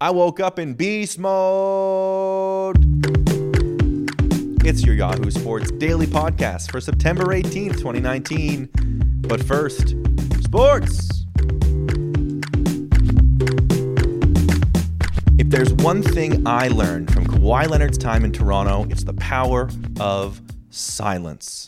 I woke up in beast mode. It's your Yahoo Sports daily podcast for September 18th, 2019. But first, sports. If there's one thing I learned from Kawhi Leonard's time in Toronto, it's the power of silence.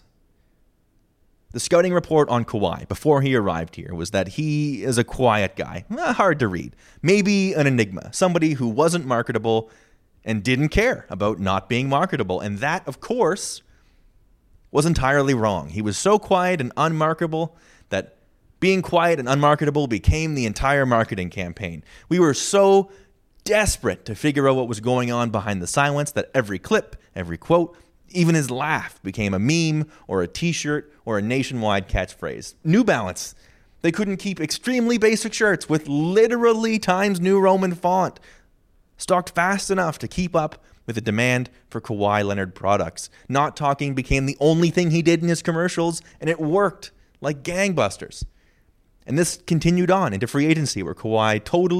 The scouting report on Kawhi before he arrived here was that he is a quiet guy, hard to read, maybe an enigma, somebody who wasn't marketable and didn't care about not being marketable. And that, of course, was entirely wrong. He was so quiet and unmarketable that being quiet and unmarketable became the entire marketing campaign. We were so desperate to figure out what was going on behind the silence that every clip, every quote, even his laugh became a meme or a t-shirt or a nationwide catchphrase. New Balance, they couldn't keep extremely basic shirts with literally Times New Roman font stocked fast enough to keep up with the demand for Kawhi Leonard products. Not talking became the only thing he did in his commercials, and it worked like gangbusters. And this continued on into free agency, where Kawhi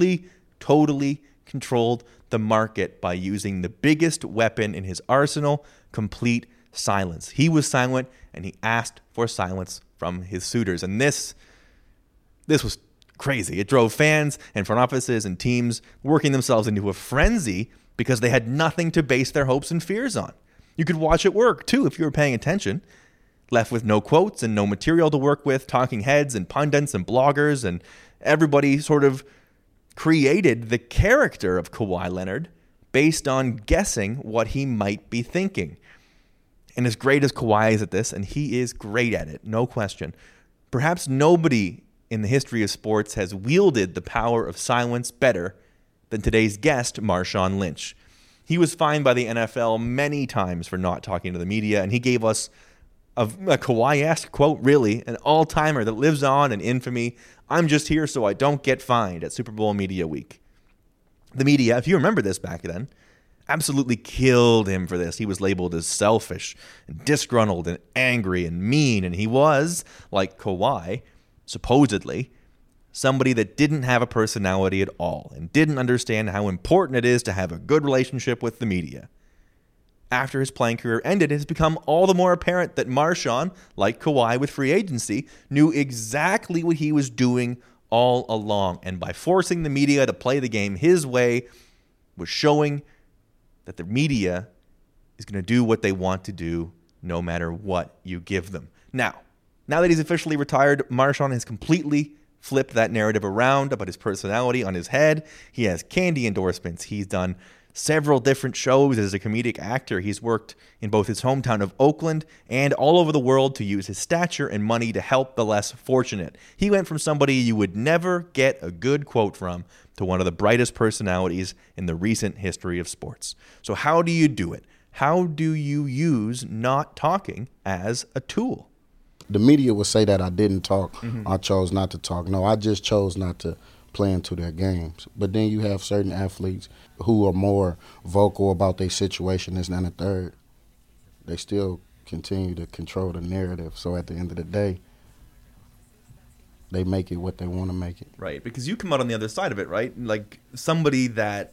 totally controlled the market by using the biggest weapon in his arsenal, complete silence. He was silent, and he asked for silence from his suitors. And this was crazy. It drove fans and front offices and teams working themselves into a frenzy because they had nothing to base their hopes and fears on. You could watch it work, too, if you were paying attention. Left with no quotes and no material to work with, talking heads and pundits and bloggers, and everybody sort of created the character of Kawhi Leonard based on guessing what he might be thinking. And as great as Kawhi is at this, and he is great at it, no question, perhaps nobody in the history of sports has wielded the power of silence better than today's guest, Marshawn Lynch. He was fined by the NFL many times for not talking to the media, and he gave us a Kawhi-esque quote, really, an all-timer that lives on in infamy. I'm just here so I don't get fined at Super Bowl Media Week. The media, if you remember this back then, absolutely killed him for this. He was labeled as selfish and disgruntled and angry and mean, and he was, like Kawhi, supposedly, somebody that didn't have a personality at all and didn't understand how important it is to have a good relationship with the media. After his playing career ended, it has become all the more apparent that Marshawn, like Kawhi with free agency, knew exactly what he was doing all along. And by forcing the media to play the game his way, was showing that the media is going to do what they want to do no matter what you give them. Now that he's officially retired, Marshawn has completely flipped that narrative around about his personality on his head. He has candy endorsements. He's done several different shows as a comedic actor. He's worked in both his hometown of Oakland and all over the world to use his stature and money to help the less fortunate. He went from somebody you would never get a good quote from to one of the brightest personalities in the recent history of sports. So how do you do it? How do you use not talking as a tool? The media would say that I didn't talk. I chose not to talk. No, I just chose not to play into their games. But then you have certain athletes who are more vocal about their situation than a third. They still continue to control the narrative. So at the end of the day, they make it what they want to make it. Right, because you come out on the other side of it, right? Like somebody that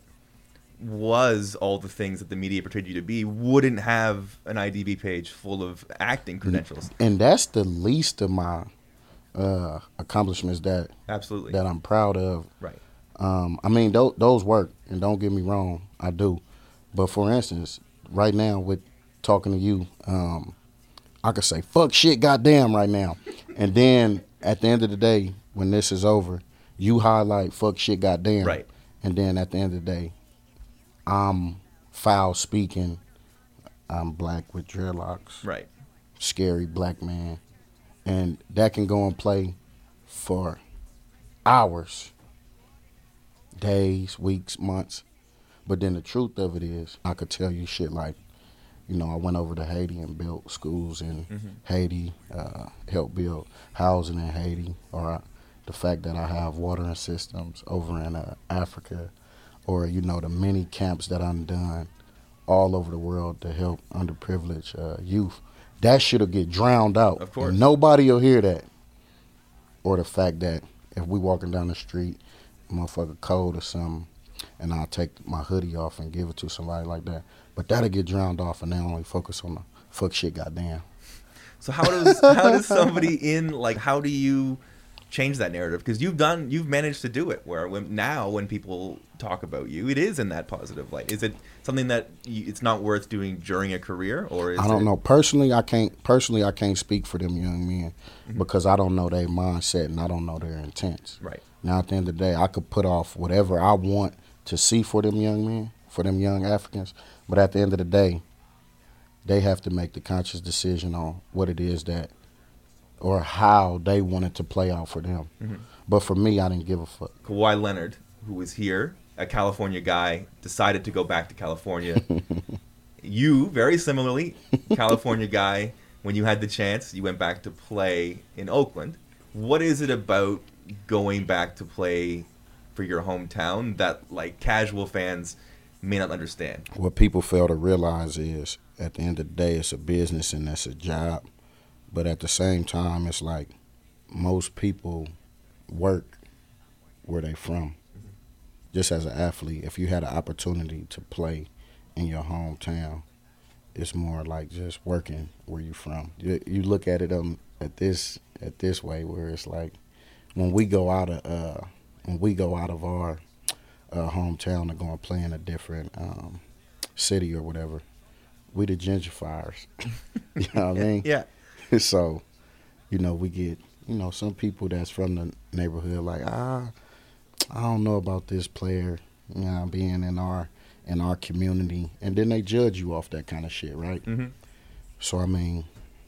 was all the things that the media portrayed you to be wouldn't have an IDB page full of acting credentials. And that's the least of my accomplishments that I'm proud of. Right. I mean, those work, and don't get me wrong, I do. But for instance, right now with talking to you, I could say, fuck, shit, goddamn right now. And then at the end of the day, when this is over, you highlight fuck, shit, goddamn. Right. And then at the end of the day, I'm foul speaking. I'm black with dreadlocks. Right. Scary black man. And that can go and play for hours, days, weeks, months. But then the truth of it is, I could tell you shit like, you know, I went over to Haiti and built schools in Haiti, helped build housing in Haiti, or the fact that I have watering systems over in Africa, or, you know, the many camps that I've done all over the world to help underprivileged youth. That shit'll get drowned out. Of course. And nobody will hear that. Or the fact that if we walking down the street, motherfucker cold or something, and I'll take my hoodie off and give it to somebody like that. But that'll get drowned off, and they only focus on the fuck shit, goddamn. So how does somebody how do you change that narrative? Because you've managed to do it where when people talk about you, it is in that positive light. Is it something that it's not worth doing during a career, or is I don't know. Personally, I can't speak for them young men because I don't know their mindset and I don't know their intents. Right. Now, at the end of the day, I could put off whatever I want to see for them young men, for them young Africans, but at the end of the day, they have to make the conscious decision on what it is that or how they wanted to play out for them. Mm-hmm. But for me, I didn't give a fuck. Kawhi Leonard, who was here, a California guy, decided to go back to California. You, very similarly, California guy, when you had the chance, you went back to play in Oakland. What is it about going back to play for your hometown that casual fans may not understand? What people fail to realize is, at the end of the day, it's a business and that's a job. But at the same time, it's like most people work where they from. Mm-hmm. Just as an athlete, if you had an opportunity to play in your hometown, it's more like just working where you from. You look at it at this way, where it's like when we go out of our hometown to go and play in a different city or whatever, we the gentrifiers. You know what I mean? Yeah. So, we get, some people that's from the neighborhood I don't know about this player, being in our community, and then they judge you off that kind of shit, right? Mm-hmm. So when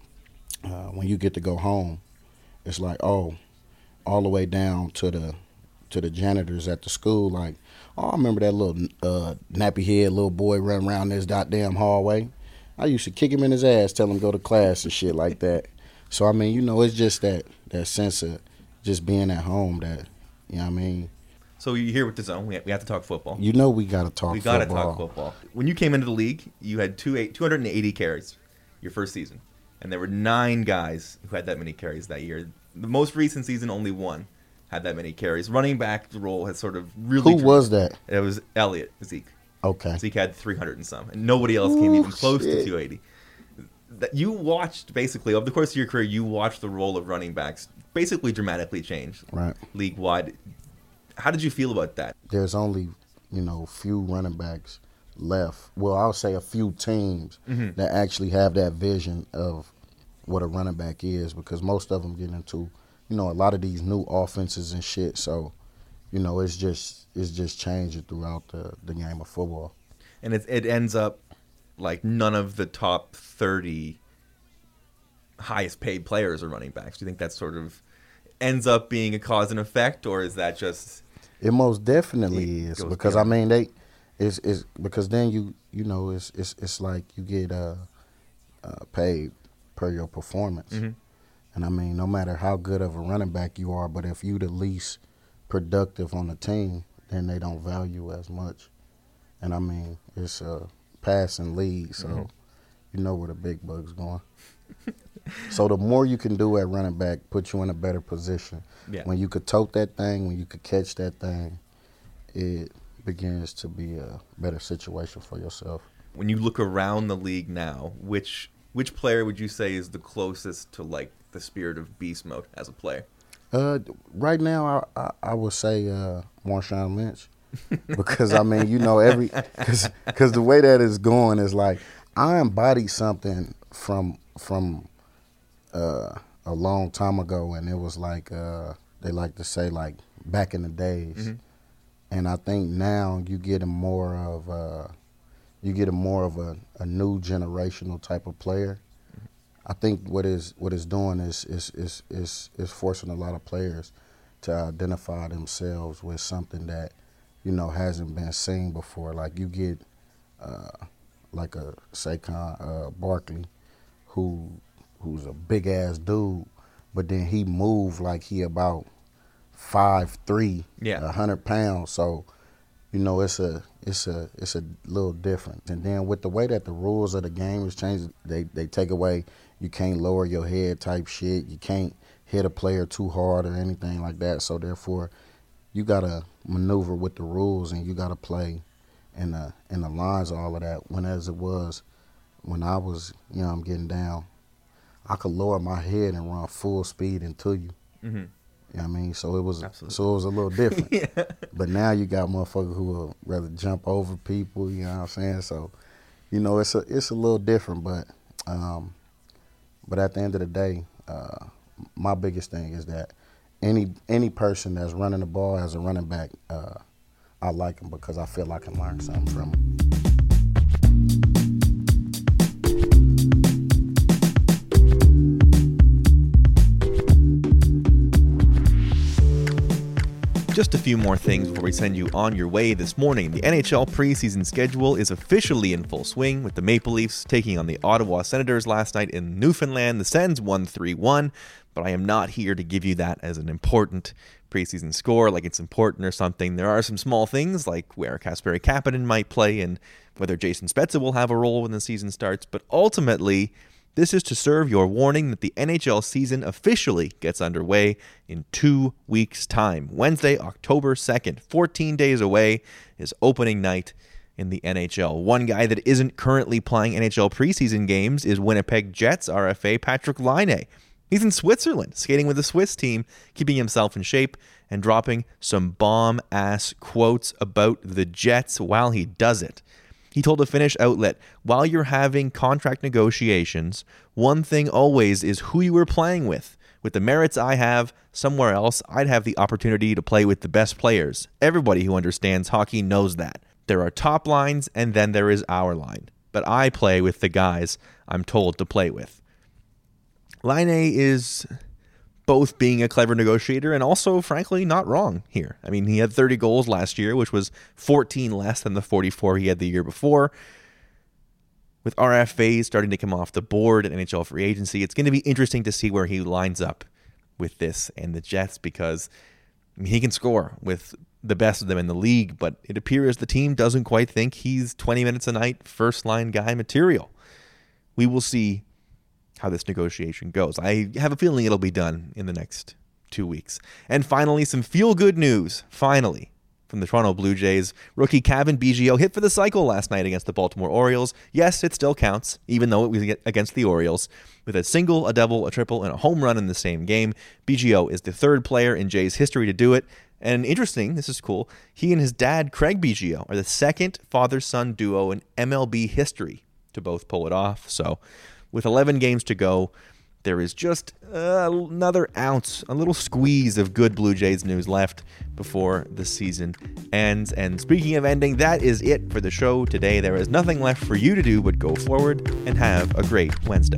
you get to go home, it's like, all the way down to the janitors at the school, I remember that little nappy head little boy running around this goddamn hallway. I used to kick him in his ass, tell him go to class and shit like that. So, it's just that sense of just being at home that, So you're here with the Zone. We have to talk football. We got to talk football. We got to talk football. When you came into the league, you had 280 carries your first season. And there were 9 guys who had that many carries that year. The most recent season, only 1 had that many carries. Running back role has sort of really... Who was that? It was Zeke. Okay. Zeke had 300 and some, and nobody else came even close to 280. You watched, basically, over the course of your career, you watched the role of running backs basically dramatically change, right, league-wide. How did you feel about that? There's only, few running backs left. Well, I'll say a few teams that actually have that vision of what a running back is, because most of them get into, a lot of these new offenses and shit, so... it's just changing throughout the game of football. And it ends up none of the top 30 highest paid players are running backs. Do you think that sort of ends up being a cause and effect, or is that just... It most definitely is, because it's because then it's like you get paid per your performance. Mm-hmm. And no matter how good of a running back you are, but if you the least productive on the team, then they don't value as much. And it's a passing league, so you know where the big bug's going. So the more you can do at running back, put you in a better position. Yeah. When you could tote that thing, when you could catch that thing, it begins to be a better situation for yourself. When you look around the league now, which player would you say is the closest to the spirit of beast mode as a player? Right now, I would say Marshawn Lynch, because because the way that it's going is I embodied something from a long time ago, and it was they like to say back in the days, mm-hmm. And I think now you get a more of a new generational type of player. I think what it's doing is forcing a lot of players to identify themselves with something that hasn't been seen before. You get a Saquon Barkley, who's a big ass dude, but then he moved like he about 5'3", 100 pounds. So it's a little different. And then with the way that the rules of the game is changed, they take away. You can't lower your head type shit. You can't hit a player too hard or anything like that. So therefore, you gotta maneuver with the rules, and you got to play in the lines of all of that. When I was young, getting down, I could lower my head and run full speed into you. Mm-hmm. You know what I mean? So it was Absolutely. so it was a little different. Yeah. But now you got motherfuckers who will rather jump over people, you know what I'm saying? So, it's a little different, but at the end of the day, my biggest thing is that any person that's running the ball as a running back, I like them because I feel I can learn something from them. Just a few more things before we send you on your way this morning. The NHL preseason schedule is officially in full swing, with the Maple Leafs taking on the Ottawa Senators last night in Newfoundland. The Sens won 3-1, but I am not here to give you that as an important preseason score, like it's important or something. There are some small things, like where Kasperi Kapanen might play and whether Jason Spezza will have a role when the season starts, but ultimately, this is to serve your warning that the NHL season officially gets underway in 2 weeks' time. Wednesday, October 2nd, 14 days away, is opening night in the NHL. One guy that isn't currently playing NHL preseason games is Winnipeg Jets RFA Patrick Laine. He's in Switzerland, skating with the Swiss team, keeping himself in shape and dropping some bomb-ass quotes about the Jets while he does it. He told a Finnish outlet, while you're having contract negotiations, one thing always is who you were playing with. With the merits I have, somewhere else, I'd have the opportunity to play with the best players. Everybody who understands hockey knows that. There are top lines, and then there is our line. But I play with the guys I'm told to play with. Laine is both being a clever negotiator and also, frankly, not wrong here. I mean, he had 30 goals last year, which was 14 less than the 44 he had the year before. With RFAs starting to come off the board at NHL free agency, it's going to be interesting to see where he lines up with this and the Jets, because he can score with the best of them in the league, but it appears the team doesn't quite think he's 20 minutes a night, first-line guy material. We will see how this negotiation goes. I have a feeling it'll be done in the next 2 weeks. And finally, some feel-good news, finally, from the Toronto Blue Jays. Rookie Cavan Biggio hit for the cycle last night against the Baltimore Orioles. Yes, it still counts, even though it was against the Orioles. With a single, a double, a triple, and a home run in the same game, Biggio is the third player in Jays history to do it. And interesting, this is cool, he and his dad, Craig Biggio, are the second father-son duo in MLB history to both pull it off. So, with 11 games to go, there is just another ounce, a little squeeze of good Blue Jays news left before the season ends. And speaking of ending, that is it for the show today. There is nothing left for you to do but go forward and have a great Wednesday.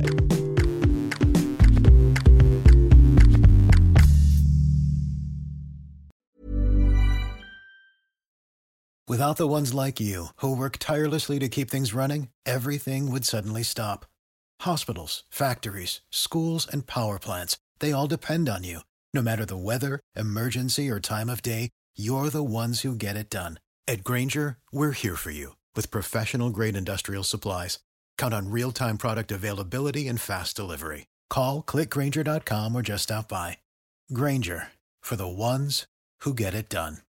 Without the ones like you, who work tirelessly to keep things running, everything would suddenly stop. Hospitals, factories, schools, and power plants, they all depend on you. No matter the weather, emergency, or time of day, you're the ones who get it done. At Grainger, we're here for you with professional-grade industrial supplies. Count on real-time product availability and fast delivery. Call, click Grainger.com, or just stop by. Grainger, for the ones who get it done.